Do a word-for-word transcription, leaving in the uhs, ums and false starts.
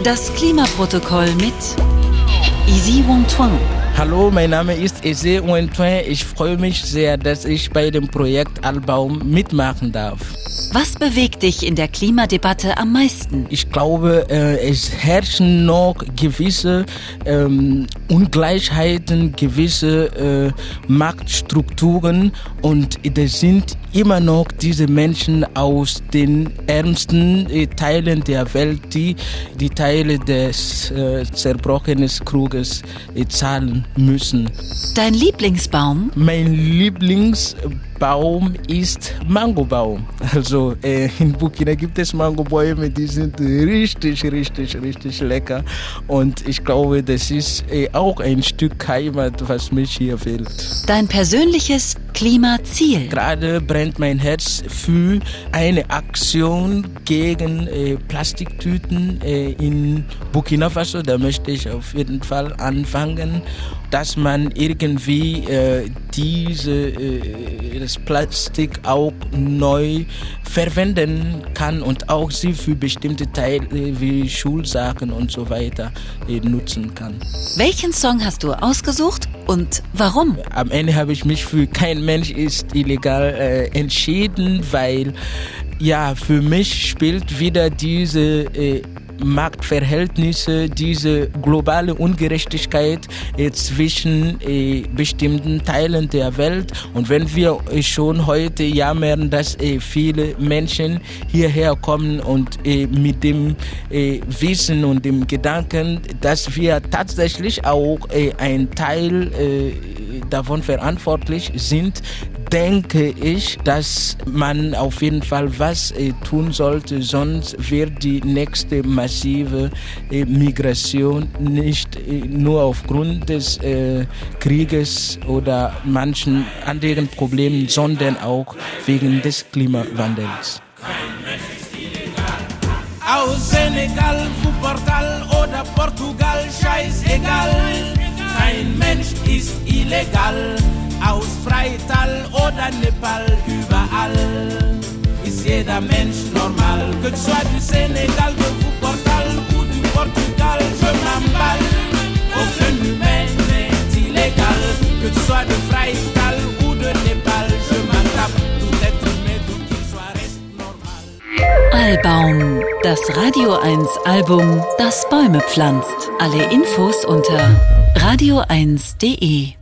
Das Klimaprotokoll mit Easy Wontuan. Hallo, mein Name ist Easy Wontuan. Ich freue mich sehr, dass ich bei dem Projekt Albaum mitmachen darf. Was bewegt dich in der Klimadebatte am meisten? Ich glaube, äh, es herrschen noch gewisse ähm, Ungleichheiten, gewisse äh, Machtstrukturen und es sind immer noch diese Menschen aus den ärmsten äh, Teilen der Welt, die die Teile des äh, zerbrochenen Kruges äh, zahlen müssen. Dein Lieblingsbaum? Mein Lieblingsbaum ist Mangobaum. Also äh, in Burkina gibt es Mangobäume, die sind richtig, richtig, richtig lecker. Und ich glaube, das ist äh, auch ein Stück Heimat, was mich hier fehlt. Dein persönliches Klimaziel? Gerade brennt mein Herz für eine Aktion gegen äh, Plastiktüten äh, in Burkina Faso. Da möchte ich auf jeden Fall anfangen, dass man irgendwie äh, diese, äh, das Plastik auch neu verwenden kann und auch sie für bestimmte Teile wie Schulsachen und so weiter äh, nutzen kann. Welchen Song hast du ausgesucht und warum? Am Ende habe ich mich für Kein Mensch ist illegal äh, entschieden, weil ja, für mich spielt wieder diese äh, Machtverhältnisse, diese globale Ungerechtigkeit äh, zwischen äh, bestimmten Teilen der Welt. Und wenn wir äh, schon heute jammern, dass äh, viele Menschen hierher kommen und äh, mit dem äh, Wissen und dem Gedanken, dass wir tatsächlich auch äh, ein Teil äh, davon verantwortlich sind, denke ich, dass man auf jeden Fall was äh, tun sollte, sonst wird die nächste massive äh, Migration nicht äh, nur aufgrund des äh, Krieges oder manchen anderen Problemen, sondern auch wegen des Klimawandels. Aus Senegal, Wuppertal oder Portugal, scheißegal, kein Mensch ist illegal. Aus Freital oder Nepal, überall ist jeder Mensch normal. Que tu sois du Sénégal, de Wuppertal ou du Portugal, je m'emballe. Aucun humain n'est illégal. Que tu sois de Freital ou de Nepal, je m'en tape. Tout être humain, d'où qu'il soit, reste normal. Albaum, das Radio eins Album, das Bäume pflanzt. Alle Infos unter radio eins punkt de.